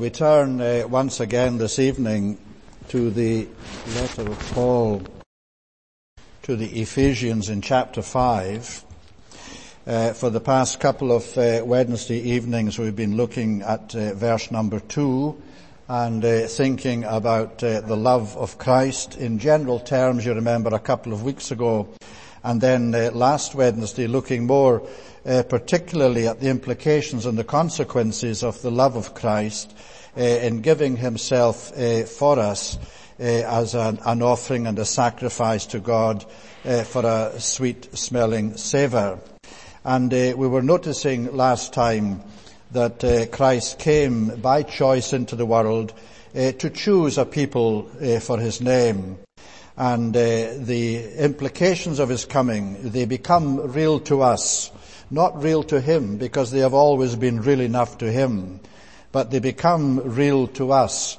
We turn once again this evening to the letter of Paul to the Ephesians in chapter 5. For the past couple of Wednesday evenings we've been looking at verse number 2 and thinking about the love of Christ in general terms, you remember, a couple of weeks ago. And then last Wednesday looking more particularly at the implications and the consequences of the love of Christ in giving himself for us as an offering and a sacrifice to God for a sweet-smelling savour. And we were noticing last time that Christ came by choice into the world to choose a people for his name. And the implications of his coming, they become real to us, not real to him because they have always been real enough to him, but they become real to us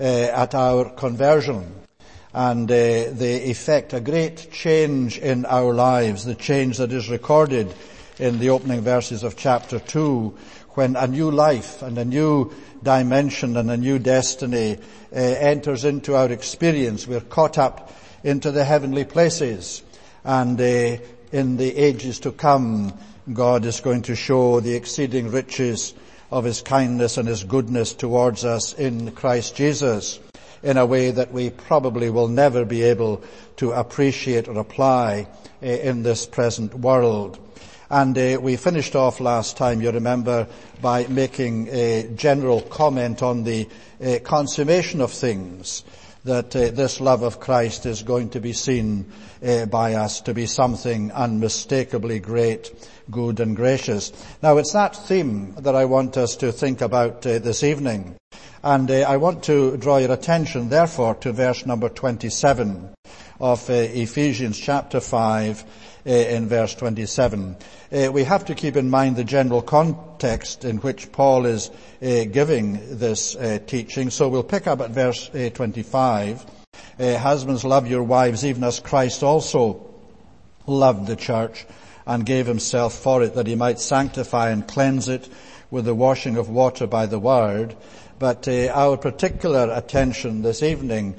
at our conversion. And they effect a great change in our lives, the change that is recorded in the opening verses of chapter 2, when a new life and a new dimension and a new destiny enters into our experience. We're caught up into the heavenly places, and in the ages to come, God is going to show the exceeding riches of his kindness and his goodness towards us in Christ Jesus in a way that we probably will never be able to appreciate or apply in this present world. And we finished off last time, you remember, by making a general comment on the consummation of things, that this love of Christ is going to be seen by us to be something unmistakably great, good and gracious. Now it's that theme that I want us to think about this evening. And I want to draw your attention therefore to verse number 27 of Ephesians chapter 5 in verse 27. We have to keep in mind the general context in which Paul is giving this teaching. So we'll pick up at verse 25. Husbands, love your wives even as Christ also loved the church and gave himself for it, that he might sanctify and cleanse it with the washing of water by the word. But our particular attention this evening,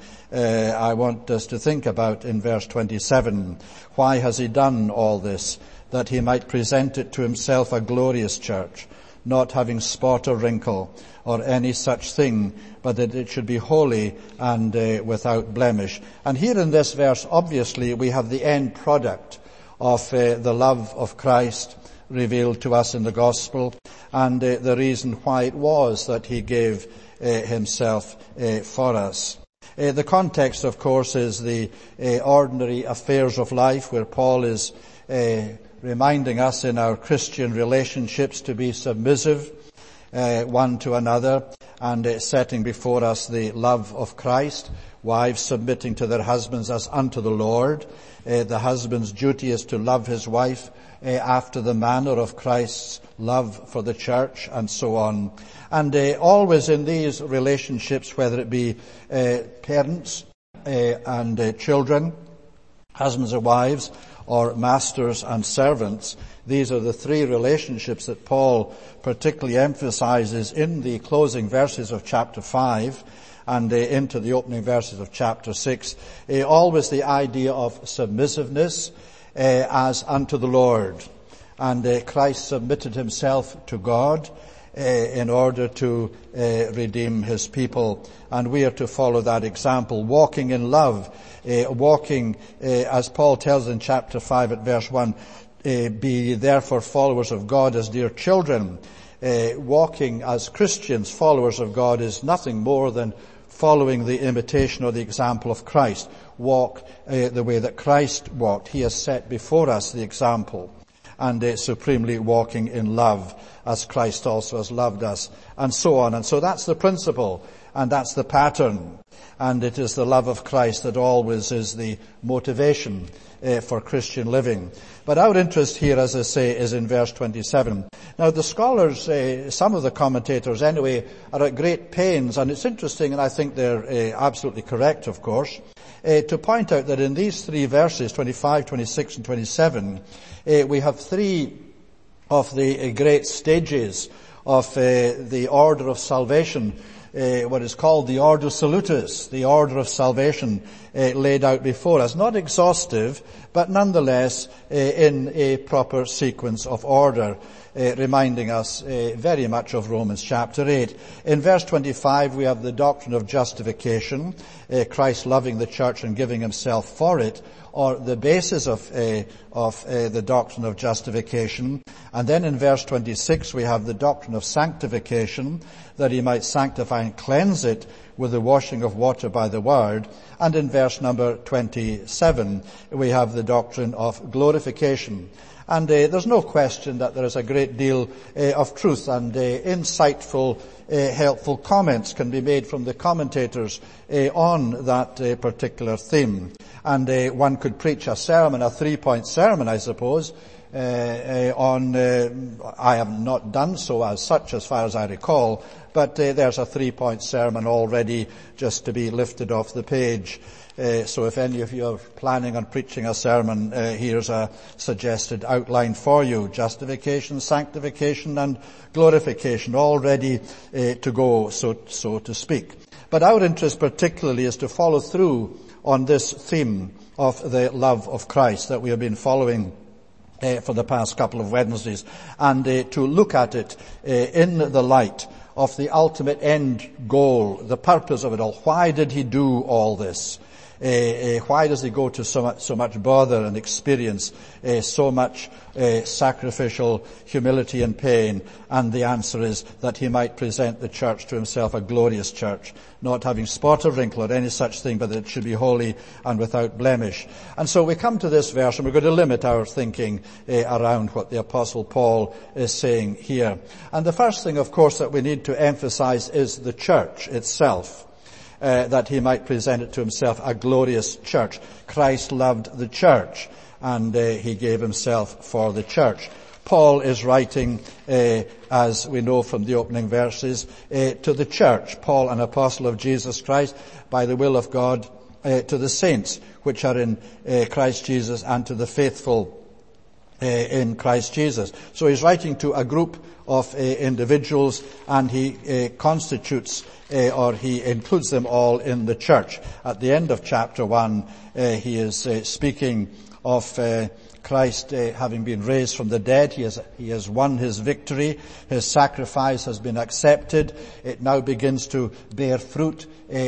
I want us to think about in verse 27. Why has he done all this? That he might present it to himself a glorious church, not having spot or wrinkle or any such thing, but that it should be holy and without blemish. And here in this verse, obviously, we have the end product of the love of Christ revealed to us in the gospel, and the reason why it was that he gave himself for us. The context, of course, is the ordinary affairs of life, where Paul is reminding us in our Christian relationships to be submissive one to another, and setting before us the love of Christ. Wives submitting to their husbands as unto the Lord. The husband's duty is to love his wife after the manner of Christ's love for the church, and so on. And always in these relationships, whether it be parents and children, husbands and wives, or masters and servants, these are the three relationships that Paul particularly emphasizes in the closing verses of chapter 5 and into the opening verses of chapter 6. Always the idea of submissiveness as unto the Lord. And Christ submitted himself to God in order to redeem his people. And we are to follow that example, walking in love, walking, as Paul tells in chapter 5 at verse 1, be therefore followers of God as dear children. Walking as Christians, followers of God, is nothing more than following the imitation or the example of Christ. Walk the way that Christ walked. He has set before us the example. And supremely walking in love as Christ also has loved us, and so on. And so that's the principle, and that's the pattern. And it is the love of Christ that always is the motivation for Christian living. But our interest here, as I say, is in verse 27. Now the scholars, some of the commentators anyway, are at great pains, and it's interesting, and I think they're absolutely correct, of course, to point out that in these three verses, 25, 26 and 27, we have three of the great stages of the order of salvation what is called the Ordo Salutis, the order of salvation laid out before us. Not exhaustive, but nonetheless in a proper sequence of order, reminding us very much of Romans chapter 8. In verse 25 we have the doctrine of justification, Christ loving the church and giving himself for it, or the basis of the doctrine of justification. And then in verse 26 we have the doctrine of sanctification, that he might sanctify and cleanse it with the washing of water by the word. And in verse number 27 we have the doctrine of glorification. And there's no question that there is a great deal of truth and insightful, helpful comments can be made from the commentators on that particular theme. And one could preach a sermon, a 3-point sermon, I suppose, on, I have not done so as such as far as I recall, but there's a 3-point sermon already just to be lifted off the page. So if any of you are planning on preaching a sermon, here's a suggested outline for you. Justification, sanctification and glorification, all ready to go, so to speak. But our interest particularly is to follow through on this theme of the love of Christ that we have been following for the past couple of Wednesdays, and to look at it in the light of the ultimate end goal, the purpose of it all. Why did he do all this? Why does he go to so much bother and experience so much sacrificial humility and pain? And the answer is that he might present the church to himself a glorious church, not having spot or wrinkle or any such thing, but that it should be holy and without blemish. And so we come to this verse, and we're going to limit our thinking around what the Apostle Paul is saying here. And the first thing, of course, that we need to emphasize is the church itself. That he might present it to himself a glorious church. Christ loved the church, and he gave himself for the church. Paul is writing, as we know from the opening verses, to the church. Paul, an apostle of Jesus Christ, by the will of God, to the saints which are in Christ Jesus, and to the faithful in Christ Jesus. So he's writing to a group of individuals, and he constitutes or he includes them all in the church. At the end of chapter 1, he is speaking of Christ having been raised from the dead. He has won his victory. His sacrifice has been accepted. It now begins to bear fruit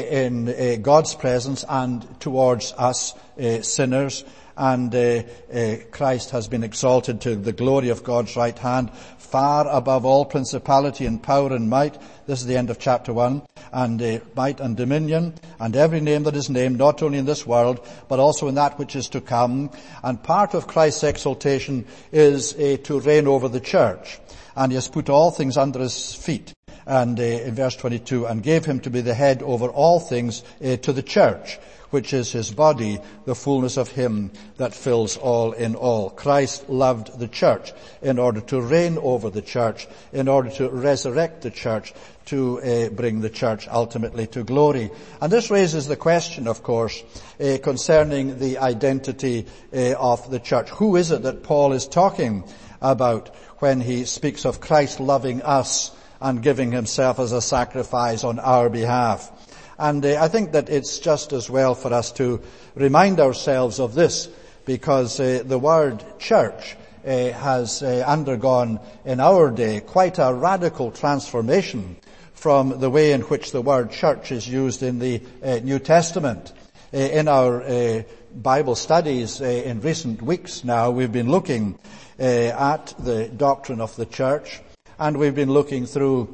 in God's presence and towards us sinners. And Christ has been exalted to the glory of God's right hand, far above all principality and power and might. This is the end of chapter 1. And might and dominion, and every name that is named, not only in this world, but also in that which is to come. And part of Christ's exaltation is to reign over the church. And he has put all things under his feet. And in verse 22, and gave him to be the head over all things to the church, which is his body, the fullness of him that fills all in all. Christ loved the church in order to reign over the church, in order to resurrect the church, to bring the church ultimately to glory. And this raises the question, of course, concerning the identity of the church. Who is it that Paul is talking about when he speaks of Christ loving us and giving himself as a sacrifice on our behalf? And I think that it's just as well for us to remind ourselves of this, because the word church has undergone in our day quite a radical transformation from the way in which the word church is used in the New Testament. In our Bible studies in recent weeks now, we've been looking at the doctrine of the church, and we've been looking through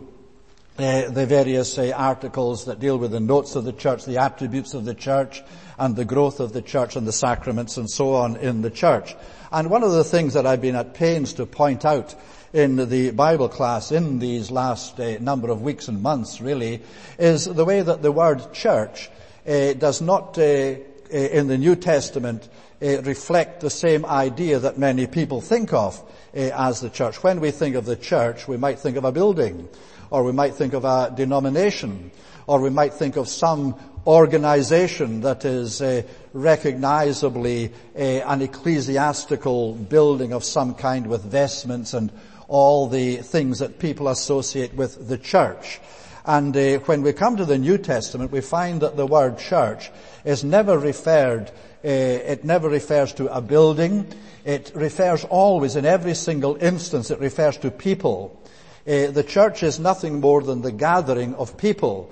the various articles that deal with the notes of the church, the attributes of the church, and the growth of the church and the sacraments and so on in the church. And one of the things that I've been at pains to point out in the Bible class in these last number of weeks and months really is the way that the word church does not in the New Testament reflect the same idea that many people think of as the church. When we think of the church, we might think of a building, or we might think of a denomination, or we might think of some organization that is recognizably an ecclesiastical building of some kind with vestments and all the things that people associate with the church. And when we come to the New Testament, we find that the word church is never referred, it never refers to a building. It refers always, in every single instance, it refers to people. The church is nothing more than the gathering of people.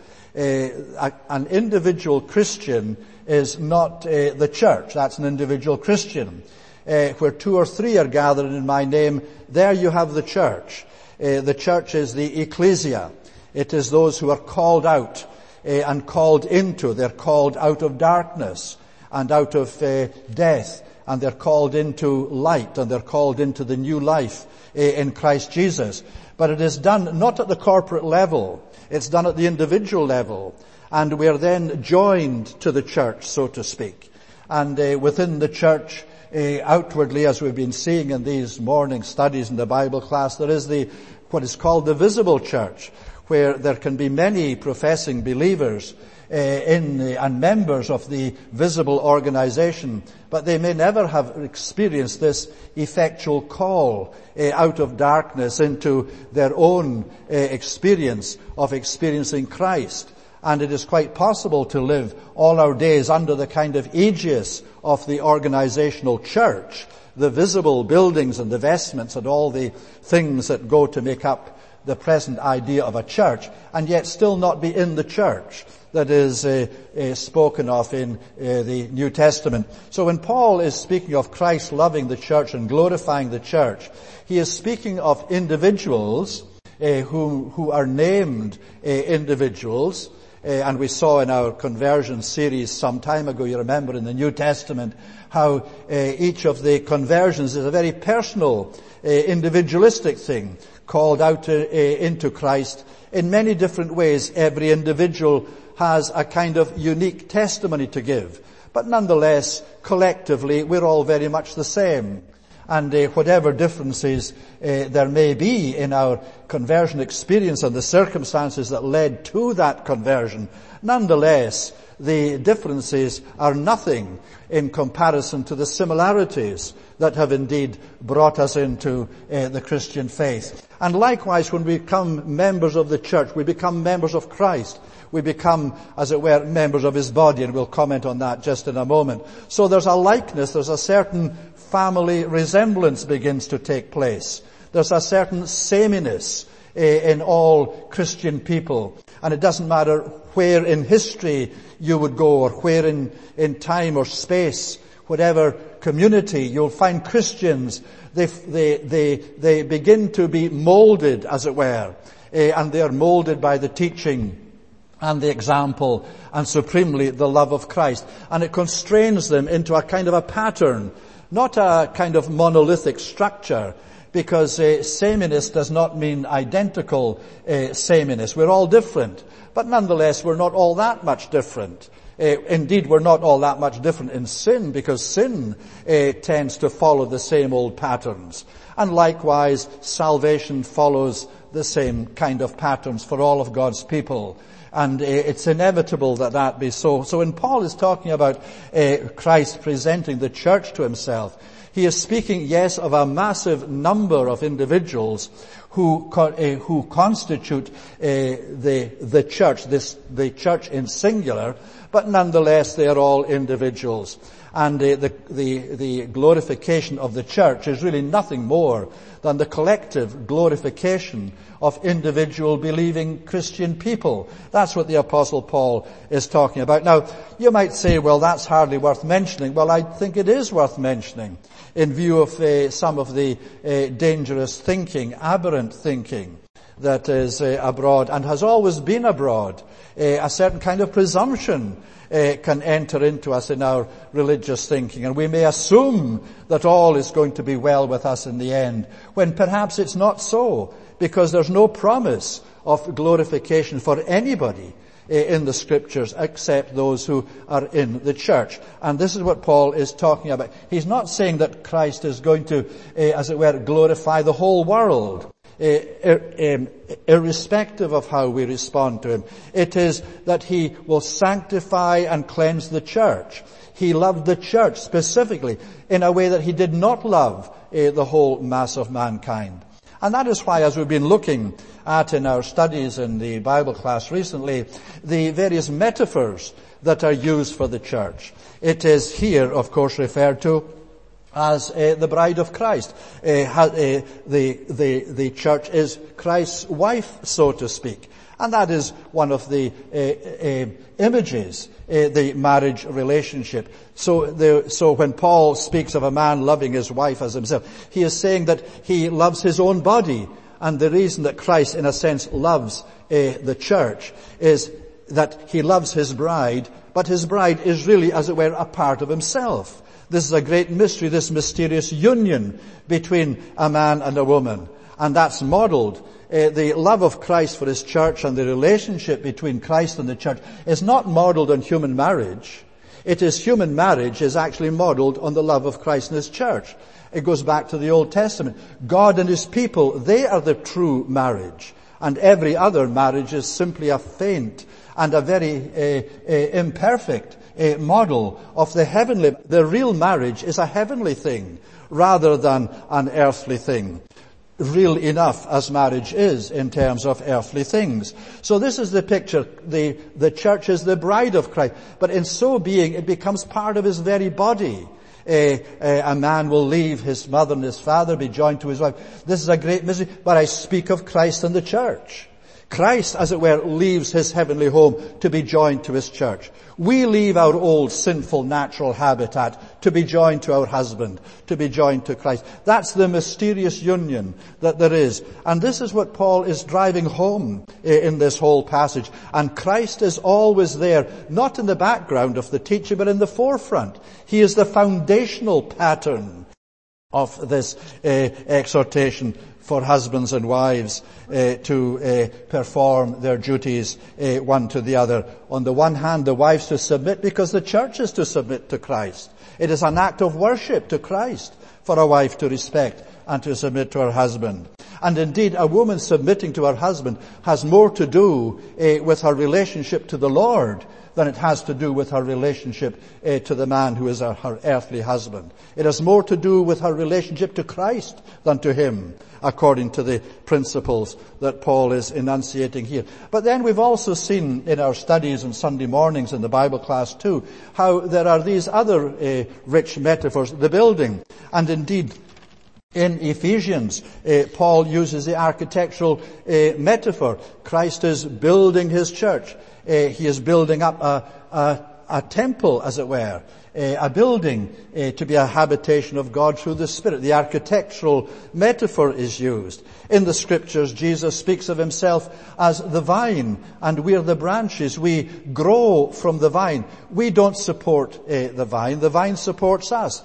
An individual Christian is not the church. That's an individual Christian. Where 2 or 3 are gathered in my name, there you have the church. The church is the ecclesia. It is those who are called out and called into. They're called out of darkness and out of death, and they're called into light, and they're called into the new life in Christ Jesus. But it is done not at the corporate level. It's done at the individual level. And we are then joined to the church, so to speak. And within the church, outwardly, as we've been seeing in these morning studies in the Bible class, there is what is called the visible church, where there can be many professing believers and members of the visible organization, but they may never have experienced this effectual call out of darkness into their own experience of experiencing Christ. And it is quite possible to live all our days under the kind of aegis of the organizational church, the visible buildings and the vestments and all the things that go to make up the present idea of a church, and yet still not be in the church that is spoken of in the New Testament. So when Paul is speaking of Christ loving the church and glorifying the church, he is speaking of individuals who are named individuals. And we saw in our conversion series some time ago, you remember in the New Testament, how each of the conversions is a very personal, individualistic thing, called out into Christ in many different ways. Every individual has a kind of unique testimony to give. But nonetheless, collectively, we're all very much the same. And whatever differences there may be in our conversion experience and the circumstances that led to that conversion, nonetheless, the differences are nothing in comparison to the similarities that have indeed brought us into the Christian faith. And likewise, when we become members of the church, we become members of Christ. We become, as it were, members of his body, and we'll comment on that just in a moment. So there's a likeness, there's a certain family resemblance begins to take place. There's a certain sameness in all Christian people. And it doesn't matter where in history you would go, or where in time or space, whatever community, you'll find Christians, they begin to be molded, as it were, and they are molded by the teaching and the example, and supremely the love of Christ. And it constrains them into a kind of a pattern, not a kind of monolithic structure, because sameness does not mean identical sameness. We're all different, but nonetheless we're not all that much different. Indeed, we're not all that much different in sin, because sin tends to follow the same old patterns. And likewise, salvation follows the same kind of patterns for all of God's people. And it's inevitable that that be so. So when Paul is talking about Christ presenting the church to himself, he is speaking, yes, of a massive number of individuals who constitute the church, the church in singular, but nonetheless they are all individuals. And the glorification of the church is really nothing more than the collective glorification of individual believing Christian people. That's what the Apostle Paul is talking about. Now, you might say, well, that's hardly worth mentioning. Well, I think it is worth mentioning in view of some of the dangerous thinking, aberrant thinking that is abroad and has always been abroad. A certain kind of presumption can enter into us in our religious thinking, and we may assume that all is going to be well with us in the end, when perhaps it's not so, because there's no promise of glorification for anybody in the Scriptures except those who are in the church. And this is what Paul is talking about. He's not saying that Christ is going to, as it were, glorify the whole world, irrespective of how we respond to him. It is that he will sanctify and cleanse the church. He loved the church specifically in a way that he did not love the whole mass of mankind. And that is why, as we've been looking at in our studies in the Bible class recently, the various metaphors that are used for the church. It is here, of course, referred to as the bride of Christ. The church is Christ's wife, so to speak. And that is one of the images, the marriage relationship. So when Paul speaks of a man loving his wife as himself, he is saying that he loves his own body. And the reason that Christ, in a sense, loves the church is that he loves his bride, but his bride is really, as it were, a part of himself. This is a great mystery, this mysterious union between a man and a woman. And that's modeled. The love of Christ for his church and the relationship between Christ and the church is not modeled on human marriage. It is human marriage is actually modeled on the love of Christ and his church. It goes back to the Old Testament. God and his people, they are the true marriage. And every other marriage is simply a feint and a very imperfect model of the heavenly. The real marriage is a heavenly thing rather than an earthly thing. Real enough as marriage is in terms of earthly things. So this is the picture. The church is the bride of Christ. But in so being, it becomes part of his very body. A man will leave his mother and his father, be joined to his wife. This is a great mystery, but I speak of Christ and the church. Christ, as it were, leaves his heavenly home to be joined to his church. We leave our old sinful natural habitat to be joined to our husband, to be joined to Christ. That's the mysterious union that there is. And this is what Paul is driving home in this whole passage. And Christ is always there, not in the background of the teaching, but in the forefront. He is the foundational pattern of this exhortation for husbands and wives to perform their duties one to the other. On the one hand, the wives to submit because the church is to submit to Christ. It is an act of worship to Christ for a wife to respect and to submit to her husband. And indeed, a woman submitting to her husband has more to do with her relationship to the Lord than it has to do with her relationship to the man who is her earthly husband. It has more to do with her relationship to Christ than to him, according to the principles that Paul is enunciating here. But then we've also seen in our studies on Sunday mornings in the Bible class too, how there are these other rich metaphors, the building. And indeed, in Ephesians, Paul uses the architectural metaphor. Christ is building his church. He is building up a temple, as it were, a building to be a habitation of God through the Spirit. The architectural metaphor is used. In the Scriptures, Jesus speaks of himself as the vine, and we are the branches. We grow from the vine. We don't support the vine. The vine supports us.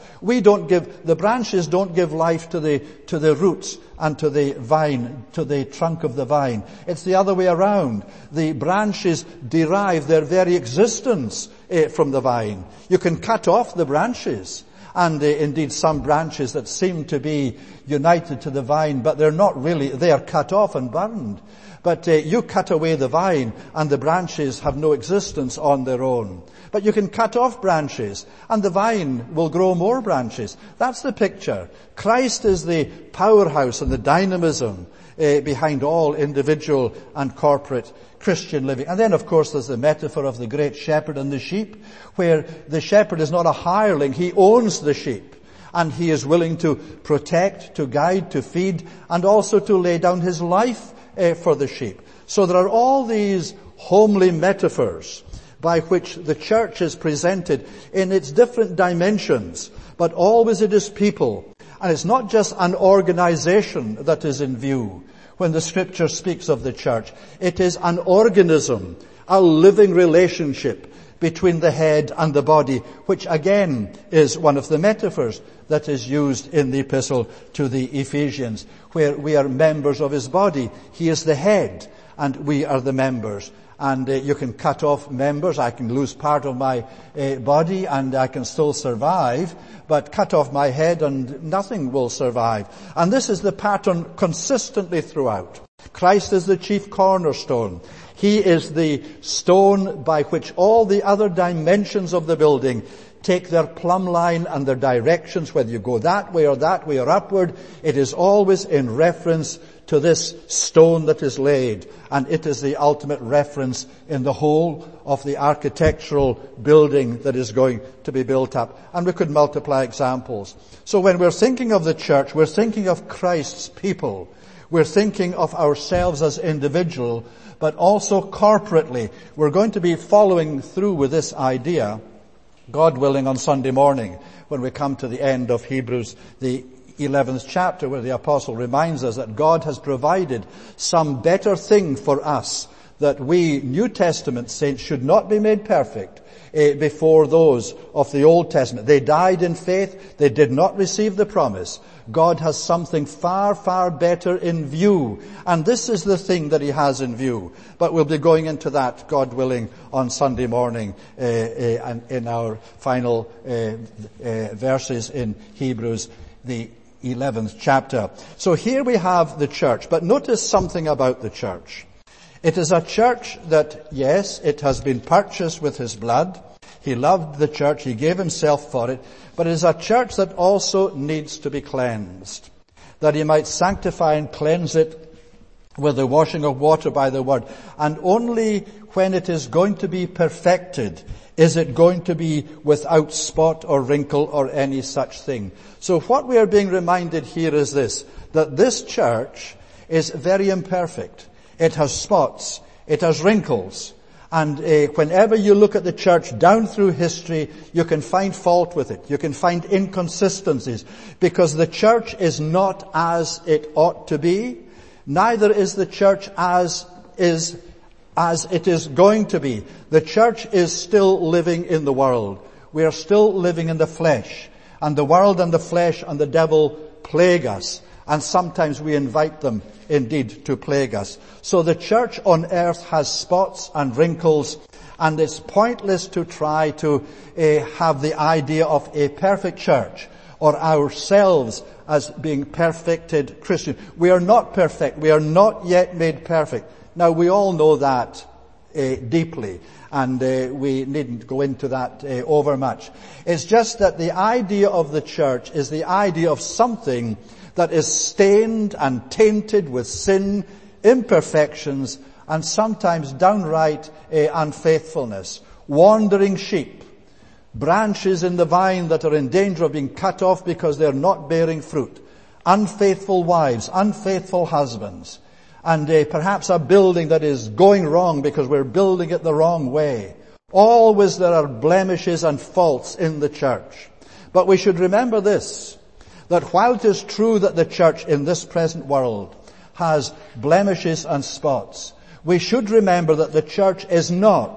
The branches don't give life to the roots and to the vine, to the trunk of the vine. It's the other way around. The branches derive their very existence from the vine. You can cut off the branches, and indeed some branches that seem to be united to the vine, but they're not really, they are cut off and burned. But you cut away the vine and the branches have no existence on their own. But you can cut off branches and the vine will grow more branches. That's the picture. Christ is the powerhouse and the dynamism behind all individual and corporate Christian living. And then, of course, there's the metaphor of the great shepherd and the sheep, where the shepherd is not a hireling. He owns the sheep. And he is willing to protect, to guide, to feed, and also to lay down his life for the sheep. So there are all these homely metaphors by which the church is presented in its different dimensions, but always it is people. And it's not just an organization that is in view when the Scripture speaks of the church. It is an organism, a living relationship between the head and the body, which again is one of the metaphors that is used in the epistle to the Ephesians, where we are members of his body. He is the head and we are the members. And you can cut off members. I can lose part of my body and I can still survive, but cut off my head and nothing will survive. And this is the pattern consistently throughout. Christ is the chief cornerstone. He is the stone by which all the other dimensions of the building take their plumb line and their directions, whether you go that way or upward, it is always in reference to this stone that is laid, and it is the ultimate reference in the whole of the architectural building that is going to be built up. And we could multiply examples. So when we're thinking of the church, we're thinking of Christ's people. We're thinking of ourselves as individual, but also corporately. We're going to be following through with this idea, God willing, on Sunday morning, when we come to the end of Hebrews, the 11th chapter, where the apostle reminds us that God has provided some better thing for us, that we New Testament saints should not be made perfect before those of the Old Testament. They died in faith. They did not receive the promise. God has something far, far better in view. And this is the thing that he has in view. But we'll be going into that, God willing, on Sunday morning and in our final verses in Hebrews, the 11th chapter. So here we have the church. But notice something about the church. It is a church that, yes, it has been purchased with his blood. He loved the church. He gave himself for it. But it is a church that also needs to be cleansed, that he might sanctify and cleanse it with the washing of water by the word. And only when it is going to be perfected is it going to be without spot or wrinkle or any such thing. So what we are being reminded here is this, that this church is very imperfect. It has spots. It has wrinkles. And whenever you look at the church down through history, you can find fault with it. You can find inconsistencies, because the church is not as it ought to be. Neither is the church as it is going to be. The church is still living in the world. We are still living in the flesh. And the world and the flesh and the devil plague us. And sometimes we invite them, indeed, to plague us. So the church on earth has spots and wrinkles, and it's pointless to try to have the idea of a perfect church or ourselves as being perfected Christians. We are not perfect. We are not yet made perfect. Now, we all know that deeply, and we needn't go into that over much. It's just that the idea of the church is the idea of something that is stained and tainted with sin, imperfections, and sometimes downright unfaithfulness. Wandering sheep, branches in the vine that are in danger of being cut off because they're not bearing fruit, unfaithful wives, unfaithful husbands, and perhaps a building that is going wrong because we're building it the wrong way. Always there are blemishes and faults in the church. But we should remember this, that while it is true that the church in this present world has blemishes and spots, we should remember that the church is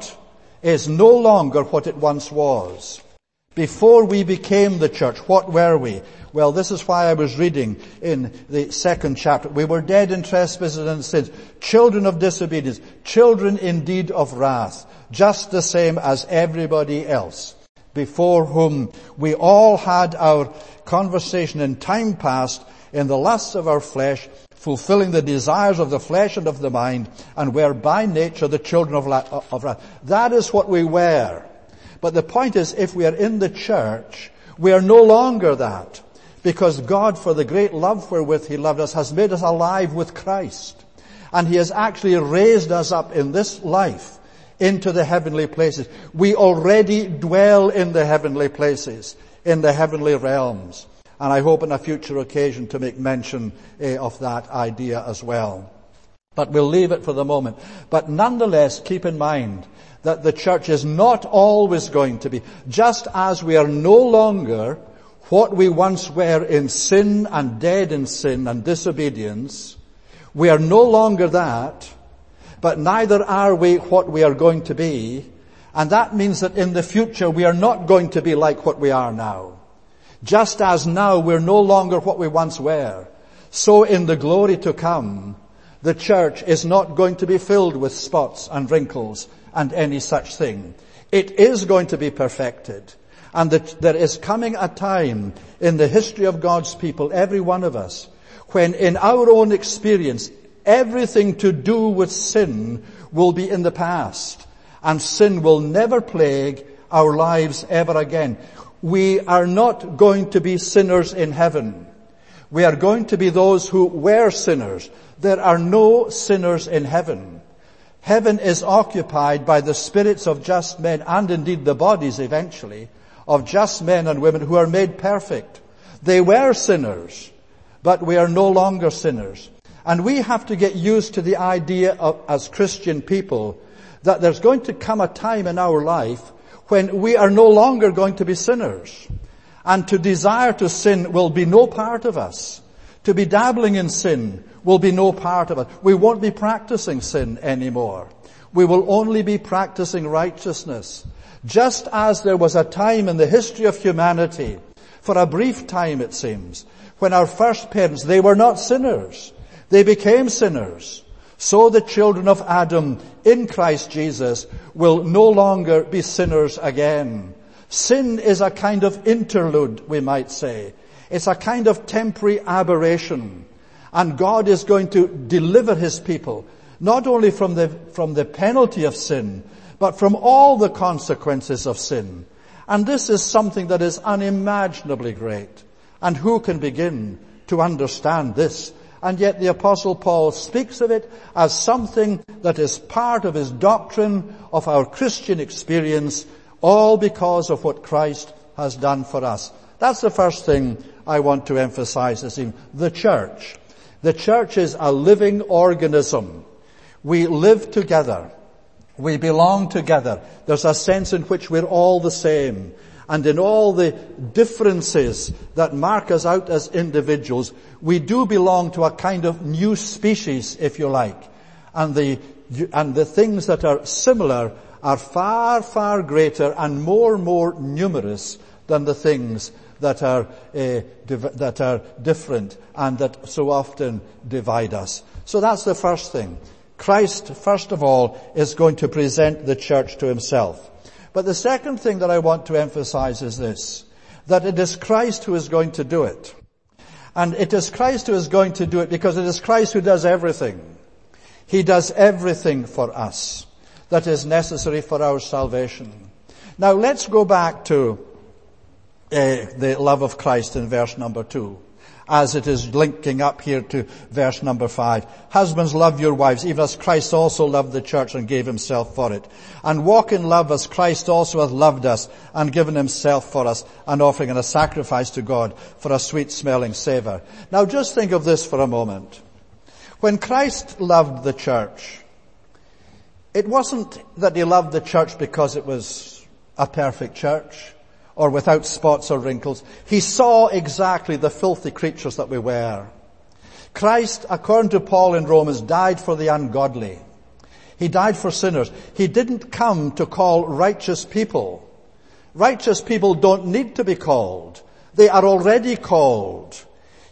no longer what it once was. Before we became the church, what were we? Well, this is why I was reading in the 2nd chapter. We were dead in trespasses and sins, children of disobedience, children indeed of wrath, just the same as everybody else, before whom we all had our conversation in time past in the lusts of our flesh, fulfilling the desires of the flesh and of the mind, and were by nature the children of wrath. That is what we were. But the point is, if we are in the church, we are no longer that, because God, for the great love wherewith he loved us, has made us alive with Christ. And he has actually raised us up in this life into the heavenly places. We already dwell in the heavenly places, in the heavenly realms. And I hope on a future occasion to make mention of that idea as well. But we'll leave it for the moment. But nonetheless, keep in mind that the church is not always going to be, just as we are no longer what we once were in sin and dead in sin and disobedience, we are no longer that, but neither are we what we are going to be. And that means that in the future we are not going to be like what we are now. Just as now we're no longer what we once were, so in the glory to come, the church is not going to be filled with spots and wrinkles and any such thing. It is going to be perfected. And there is coming a time in the history of God's people, every one of us, when in our own experience, everything to do with sin will be in the past. And sin will never plague our lives ever again. We are not going to be sinners in heaven. We are going to be those who were sinners. There are no sinners in heaven. Heaven is occupied by the spirits of just men, and indeed the bodies eventually, of just men and women who are made perfect. They were sinners, but we are no longer sinners. And we have to get used to the idea of, as Christian people, that there's going to come a time in our life when we are no longer going to be sinners. And to desire to sin will be no part of us. To be dabbling in sin will be no part of it. We won't be practicing sin anymore. We will only be practicing righteousness. Just as there was a time in the history of humanity, for a brief time it seems, when our first parents, they were not sinners. They became sinners. So the children of Adam in Christ Jesus will no longer be sinners again. Sin is a kind of interlude, we might say. It's a kind of temporary aberration. And God is going to deliver his people, not only from the penalty of sin, but from all the consequences of sin. And this is something that is unimaginably great. And who can begin to understand this? And yet the Apostle Paul speaks of it as something that is part of his doctrine of our Christian experience, all because of what Christ has done for us. That's the first thing I want to emphasize this evening. The church. The church is a living organism. We live together. We belong together. There's a sense in which we're all the same. And in all the differences that mark us out as individuals, we do belong to a kind of new species, if you like. And the things that are similar are far, far greater and more numerous than the things that are different and that so often divide us. So that's the first thing. Christ, first of all, is going to present the church to himself. But the second thing that I want to emphasize is this, that it is Christ who is going to do it. And it is Christ who is going to do it because it is Christ who does everything. He does everything for us that is necessary for our salvation. Now let's go back to the love of Christ in verse number 2, as it is linking up here to verse number 5. Husbands, love your wives, even as Christ also loved the church and gave himself for it. And walk in love as Christ also hath loved us and given himself for us, an offering and a sacrifice to God for a sweet-smelling savour. Now just think of this for a moment. When Christ loved the church, it wasn't that he loved the church because it was a perfect church or without spots or wrinkles. He saw exactly the filthy creatures that we were. Christ, according to Paul in Romans, died for the ungodly. He died for sinners. He didn't come to call righteous people. Righteous people don't need to be called. They are already called.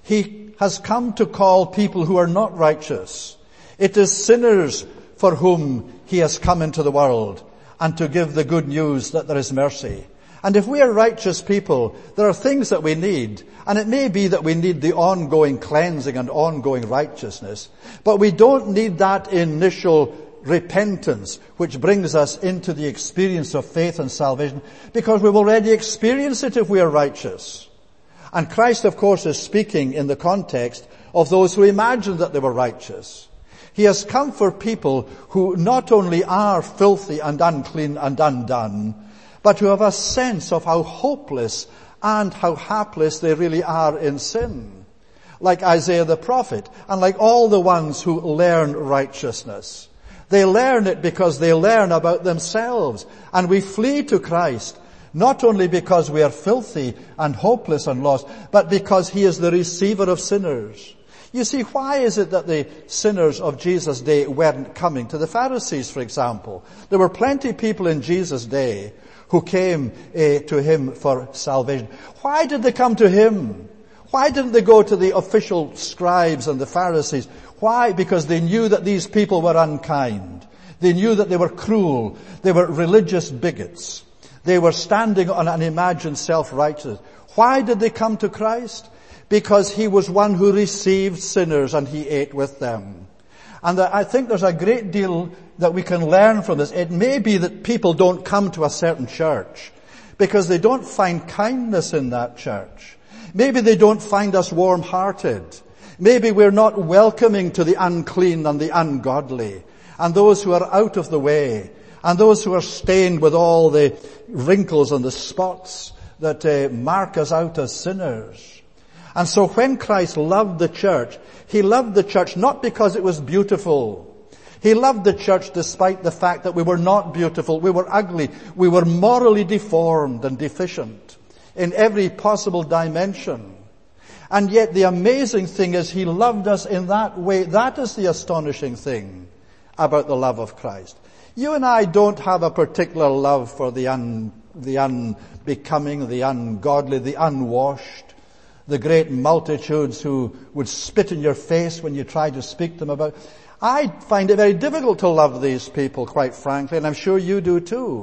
He has come to call people who are not righteous. It is sinners for whom he has come into the world, and to give the good news that there is mercy. And if we are righteous people, there are things that we need, and it may be that we need the ongoing cleansing and ongoing righteousness, but we don't need that initial repentance which brings us into the experience of faith and salvation, because we've already experienced it if we are righteous. And Christ, of course, is speaking in the context of those who imagined that they were righteous. He has come for people who not only are filthy and unclean and undone, but who have a sense of how hopeless and how hapless they really are in sin. Like Isaiah the prophet, and like all the ones who learn righteousness. They learn it because they learn about themselves. And we flee to Christ, not only because we are filthy and hopeless and lost, but because he is the receiver of sinners. You see, why is it that the sinners of Jesus' day weren't coming to the Pharisees, for example? There were plenty of people in Jesus' day who came to him for salvation. Why did they come to him? Why didn't they go to the official scribes and the Pharisees? Why? Because they knew that these people were unkind. They knew that they were cruel. They were religious bigots. They were standing on an imagined self-righteousness. Why did they come to Christ? Because he was one who received sinners and he ate with them. And I think there's a great deal that we can learn from this. It may be that people don't come to a certain church because they don't find kindness in that church. Maybe they don't find us warm-hearted. Maybe we're not welcoming to the unclean and the ungodly and those who are out of the way and those who are stained with all the wrinkles and the spots that mark us out as sinners. And so when Christ loved the church, he loved the church not because it was beautiful. He loved the church despite the fact that we were not beautiful, we were ugly, we were morally deformed and deficient in every possible dimension. And yet the amazing thing is he loved us in that way. That is the astonishing thing about the love of Christ. You and I don't have a particular love for the unbecoming, the ungodly, the unwashed, the great multitudes who would spit in your face when you try to speak to them about. I find it very difficult to love these people, quite frankly, and I'm sure you do too.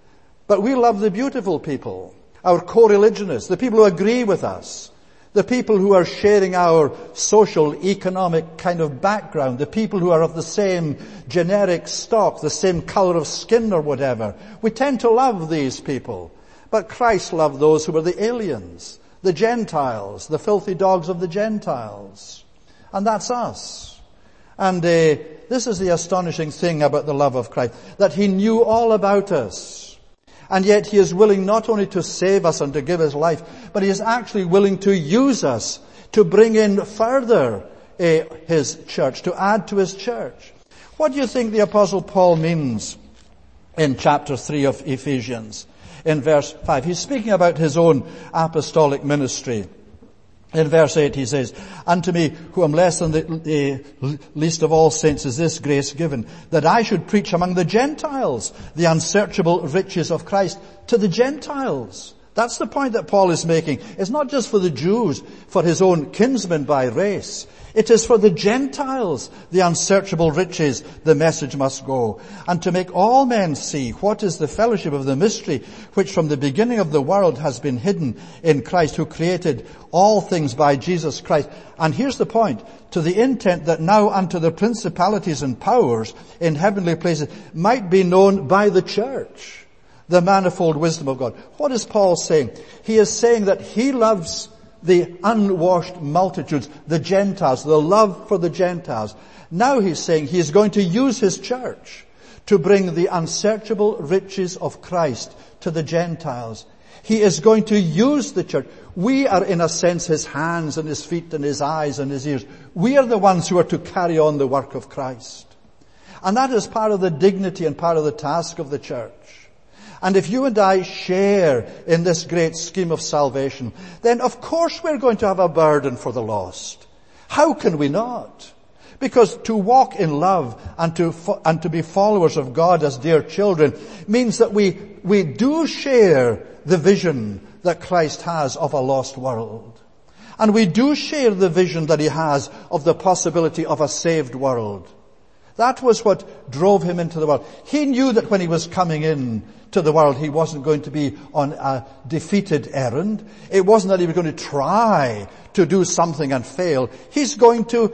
But we love the beautiful people, our co-religionists, the people who agree with us, the people who are sharing our social, economic kind of background, the people who are of the same generic stock, the same color of skin or whatever. We tend to love these people. But Christ loved those who were the aliens, the Gentiles, the filthy dogs of the Gentiles. And that's us. And this is the astonishing thing about the love of Christ, that he knew all about us. And yet he is willing not only to save us and to give his life, but he is actually willing to use us to bring in further his church, to add to his church. What do you think the Apostle Paul means in chapter 3 of Ephesians, in verse 5? He's speaking about his own apostolic ministry. In verse 8 he says, "Unto me, who am less than the least of all saints, is this grace given, that I should preach among the Gentiles the unsearchable riches of Christ to the Gentiles." That's the point that Paul is making. It's not just for the Jews, for his own kinsmen by race. It is for the Gentiles, the unsearchable riches, the message must go. And to make all men see what is the fellowship of the mystery, which from the beginning of the world has been hidden in Christ, who created all things by Jesus Christ. And here's the point, to the intent that now unto the principalities and powers in heavenly places might be known by the church the manifold wisdom of God. What is Paul saying? He is saying that he loves the unwashed multitudes, the Gentiles, the love for the Gentiles. Now he's saying he is going to use his church to bring the unsearchable riches of Christ to the Gentiles. He is going to use the church. We are in a sense his hands and his feet and his eyes and his ears. We are the ones who are to carry on the work of Christ. And that is part of the dignity and part of the task of the church. And if you and I share in this great scheme of salvation, then of course we're going to have a burden for the lost. How can we not? Because to walk in love and to be followers of God as dear children means that we do share the vision that Christ has of a lost world. And we do share the vision that he has of the possibility of a saved world. That was what drove him into the world. He knew that when he was coming in to the world, he wasn't going to be on a defeated errand. It wasn't that he was going to try to do something and fail. He's going to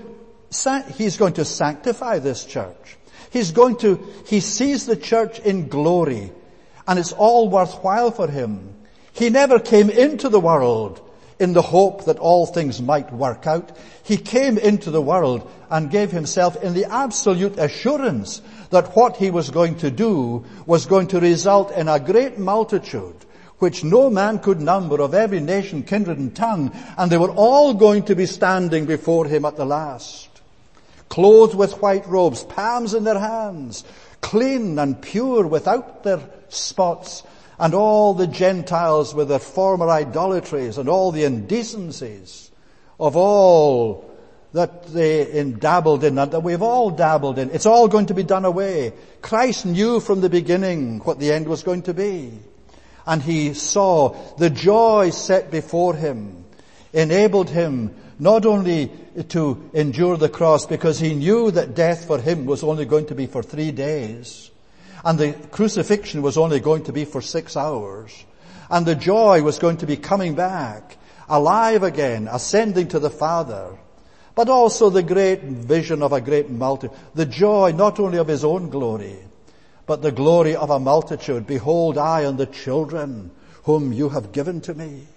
sanctify this church. He sees the church in glory, and it's all worthwhile for him. He never came into the world in the hope that all things might work out. He came into the world and gave himself in the absolute assurance that what he was going to do was going to result in a great multitude which no man could number, of every nation, kindred and tongue, and they were all going to be standing before him at the last, clothed with white robes, palms in their hands, clean and pure without their spots, and all the Gentiles with their former idolatries and all the indecencies of all that they dabbled in, and that we've all dabbled in. It's all going to be done away. Christ knew from the beginning what the end was going to be. And he saw the joy set before him, enabled him not only to endure the cross, because he knew that death for him was only going to be for 3 days, and the crucifixion was only going to be for 6 hours, and the joy was going to be coming back, alive again, ascending to the Father. but also the great vision of a great multitude, the joy not only of his own glory, but the glory of a multitude. Behold, I and the children whom you have given to me.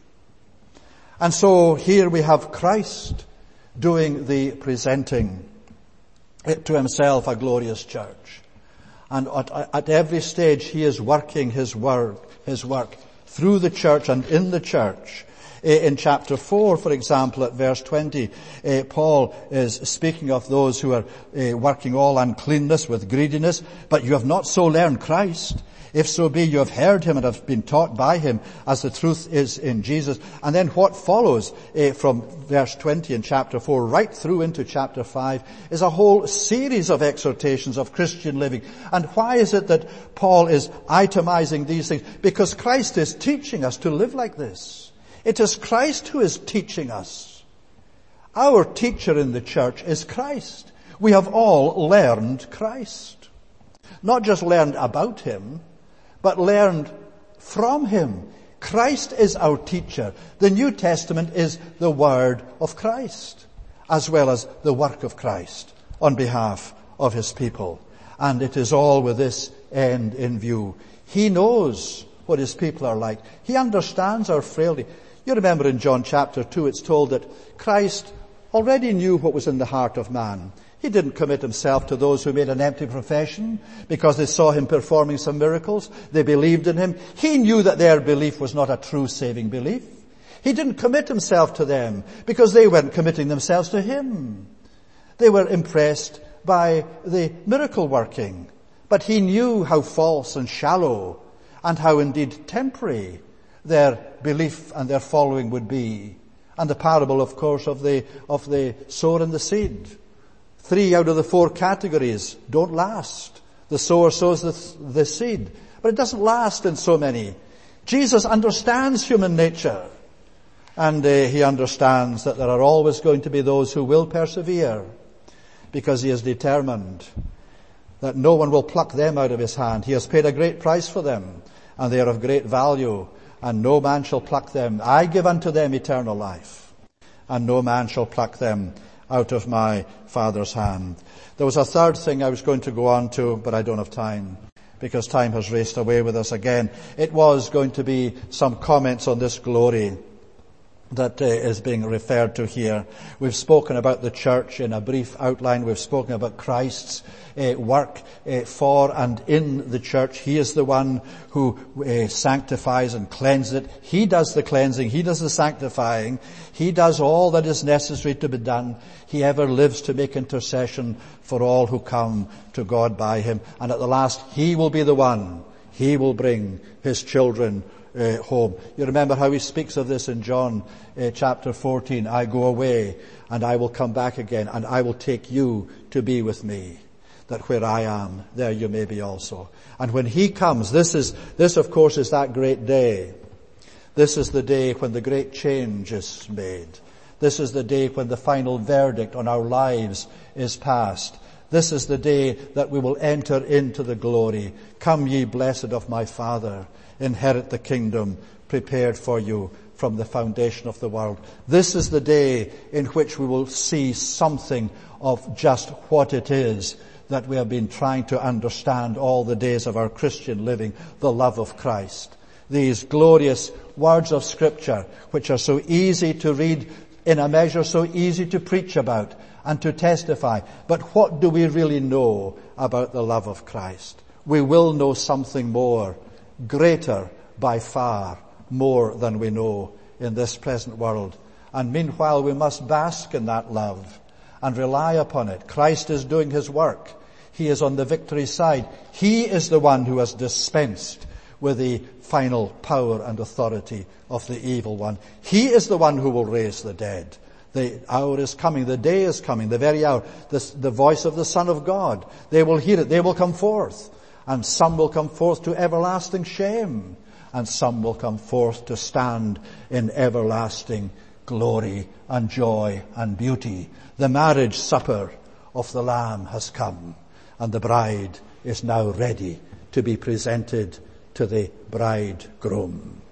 And so here we have Christ doing the presenting to himself a glorious church. And at every stage he is working his work through the church and in the church. In chapter 4, for example, at verse 20, Paul is speaking of those who are working all uncleanness with greediness, but you have not so learned Christ. If so be you have heard him and have been taught by him as the truth is in Jesus. And then what follows from verse 20 in chapter 4 right through into chapter 5 is a whole series of exhortations of Christian living. And why is it that Paul is itemizing these things? Because Christ is teaching us to live like this. It is Christ who is teaching us. Our teacher in the church is Christ. We have all learned Christ. Not just learned about him, but learned from him. Christ is our teacher. The New Testament is the word of Christ, as well as the work of Christ on behalf of his people. And it is all with this end in view. He knows what his people are like. He understands our frailty. You remember in John chapter 2 it's told that Christ already knew what was in the heart of man. He didn't commit himself to those who made an empty profession because they saw him performing some miracles. They believed in him. He knew that their belief was not a true saving belief. He didn't commit himself to them because they weren't committing themselves to him. They were impressed by the miracle working. But he knew how false and shallow and how indeed temporary their belief and their following would be. And the parable, of course, of the sower and the seed. 3 out of the 4 categories don't last. The sower sows the seed, but it doesn't last in so many. Jesus understands human nature, and he understands that there are always going to be those who will persevere, because he is determined that no one will pluck them out of his hand. He has paid a great price for them, and they are of great value, and no man shall pluck them. I give unto them eternal life, and no man shall pluck them out of my Father's hand. There was a third thing I was going to go on to, but I don't have time, because time has raced away with us again. It was going to be some comments on this glory that is being referred to here. We've spoken about the church in a brief outline. We've spoken about Christ's work for and in the church. He is the one who sanctifies and cleanses it. He does the cleansing. He does the sanctifying. He does all that is necessary to be done. He ever lives to make intercession for all who come to God by him. And at the last, he will be the one. He will bring his children home. You remember how he speaks of this in John chapter 14. I go away and I will come back again and I will take you to be with me, that where I am, there you may be also. And when he comes, this of course is that great day. This is the day when the great change is made. This is the day when the final verdict on our lives is passed. This is the day that we will enter into the glory. Come ye blessed of my Father, inherit the kingdom prepared for you from the foundation of the world. This is the day in which we will see something of just what it is that we have been trying to understand all the days of our Christian living, the love of Christ. These glorious words of Scripture, which are so easy to read, in a measure so easy to preach about and to testify. But what do we really know about the love of Christ? We will know something more, greater by far, more than we know in this present world. And meanwhile we must bask in that love and rely upon it. Christ is doing his work. He is on the victory side. He is the one who has dispensed with the final power and authority of the evil one. He is the one who will raise the dead. The hour is coming, the day is coming, the very hour, the voice of the Son of God. They will hear it, they will come forth. And some will come forth to everlasting shame, and some will come forth to stand in everlasting glory and joy and beauty. The marriage supper of the Lamb has come, and the bride is now ready to be presented to the bridegroom.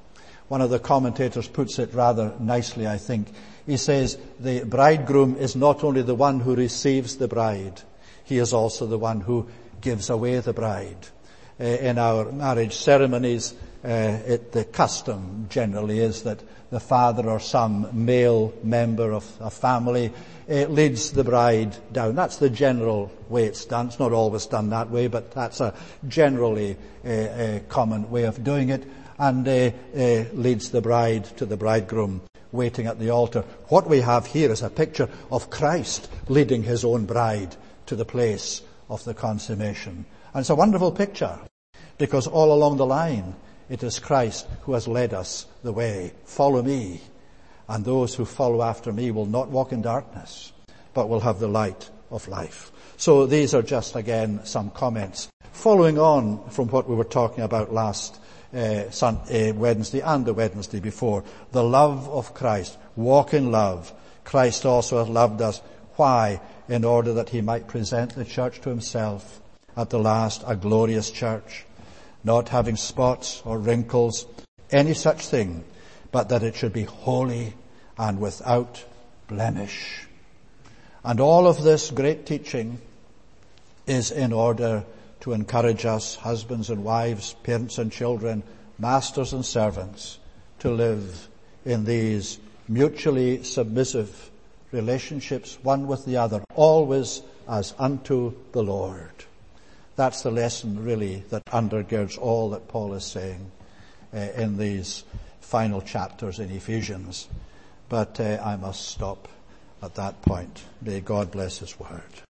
One of the commentators puts it rather nicely, I think. He says, the bridegroom is not only the one who receives the bride, he is also the one who gives away the bride. In our marriage ceremonies, the custom generally is that the father or some male member of a family leads the bride down. That's the general way it's done. It's not always done that way, but that's a generally a common way of doing it, and leads the bride to the bridegroom waiting at the altar. What we have here is a picture of Christ leading his own bride to the place of the consummation. And it's a wonderful picture, because all along the line, it is Christ who has led us the way. Follow me, and those who follow after me will not walk in darkness, but will have the light of life. So these are just, again, some comments. Following on from what we were talking about last Wednesday and the Wednesday before, the love of Christ. Walk in love. Christ also has loved us. Why? In order that he might present the church to himself at the last, a glorious church, not having spots or wrinkles, any such thing, but that it should be holy and without blemish. And all of this great teaching is in order to encourage us, husbands and wives, parents and children, masters and servants, to live in these mutually submissive relationships, one with the other, always as unto the Lord. That's the lesson, really, that undergirds all that Paul is saying in these final chapters in Ephesians. But I must stop at that point. May God bless his word.